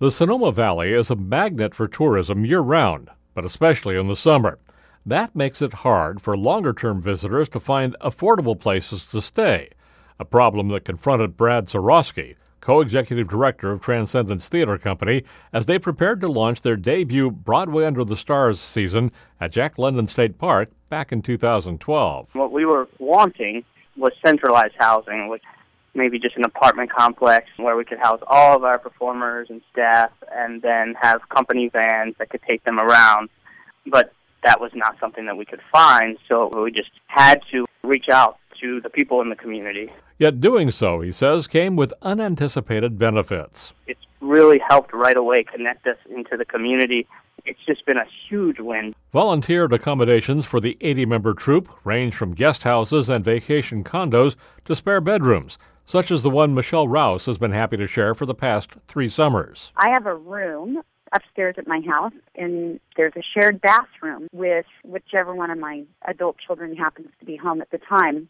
The Sonoma Valley is a magnet for tourism year-round, but especially in the summer. That makes it hard for longer-term visitors to find affordable places to stay, a problem that confronted Brad Zorowski, co-executive director of Transcendence Theater Company, as they prepared to launch their debut Broadway Under the Stars season at Jack London State Park back in 2012. What we were wanting was centralized housing, with maybe just an apartment complex where we could house all of our performers and staff and then have company vans that could take them around. But that was not something that we could find, so we just had to reach out to the people in the community. Yet doing so, he says, came with unanticipated benefits. It's really helped right away connect us into the community. It's just been a huge win. Volunteered accommodations for the 80-member troupe range from guest houses and vacation condos to spare bedrooms, such as the one Michelle Rouse has been happy to share for the past 3 summers. I have a room upstairs at my house, and there's a shared bathroom with whichever one of my adult children happens to be home at the time.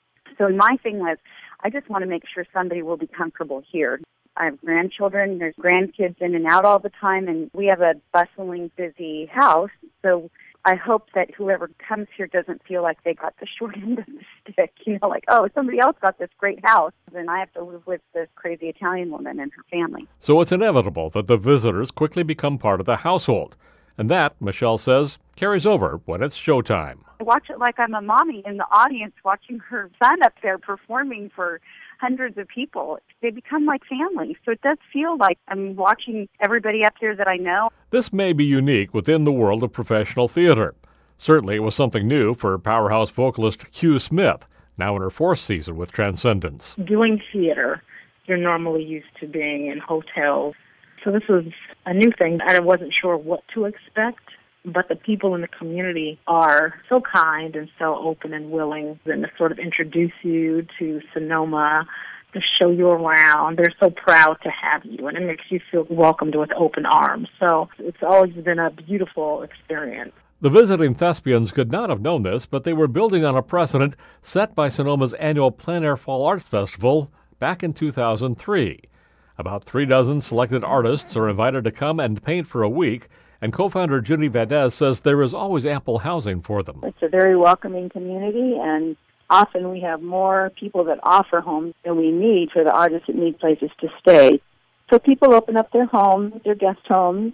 So my thing was, I just want to make sure somebody will be comfortable here. I have grandchildren, there's grandkids in and out all the time, and we have a bustling, busy house, so I hope that whoever comes here doesn't feel like they got the short end of the stick, like, oh, somebody else got this great house, and I have to live with this crazy Italian woman and her family. So it's inevitable that the visitors quickly become part of the household, and that, Michelle says, carries over when it's showtime. I watch it like I'm a mommy in the audience watching her son up there performing for hundreds of people. They become like family, so it does feel like I'm watching everybody up there that I know. This may be unique within the world of professional theater. Certainly it was something new for powerhouse vocalist Q Smith, now in her 4th season with Transcendence. Doing theater, you're normally used to being in hotels. So this was a new thing. I wasn't sure what to expect, but the people in the community are so kind and so open and willing and to sort of introduce you to Sonoma, to show you around. They're so proud to have you, and it makes you feel welcomed with open arms. So it's always been a beautiful experience. The visiting thespians could not have known this, but they were building on a precedent set by Sonoma's annual Plein Air Fall Arts Festival back in 2003. About 3 dozen selected artists are invited to come and paint for a week, and co-founder Judy Vadez says there is always ample housing for them. It's a very welcoming community, and often we have more people that offer homes than we need for the artists that need places to stay. So people open up their homes, their guest homes,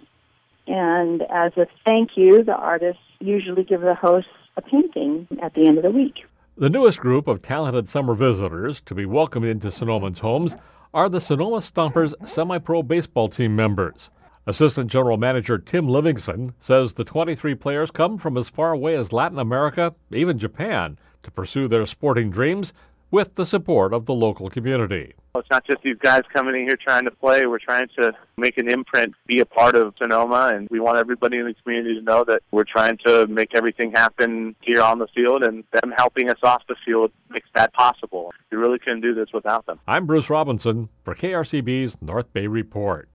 and as a thank you, the artists usually give the hosts a painting at the end of the week. The newest group of talented summer visitors to be welcomed into Sonomans' homes are the Sonoma Stompers semi-pro baseball team members. Assistant General Manager Tim Livingston says the 23 players come from as far away as Latin America, even Japan, to pursue their sporting dreams with the support of the local community. It's not just these guys coming in here trying to play. We're trying to make an imprint, be a part of Sonoma, and we want everybody in the community to know that we're trying to make everything happen here on the field, and them helping us off the field makes that possible. We really couldn't do this without them. I'm Bruce Robinson for KRCB's North Bay Report.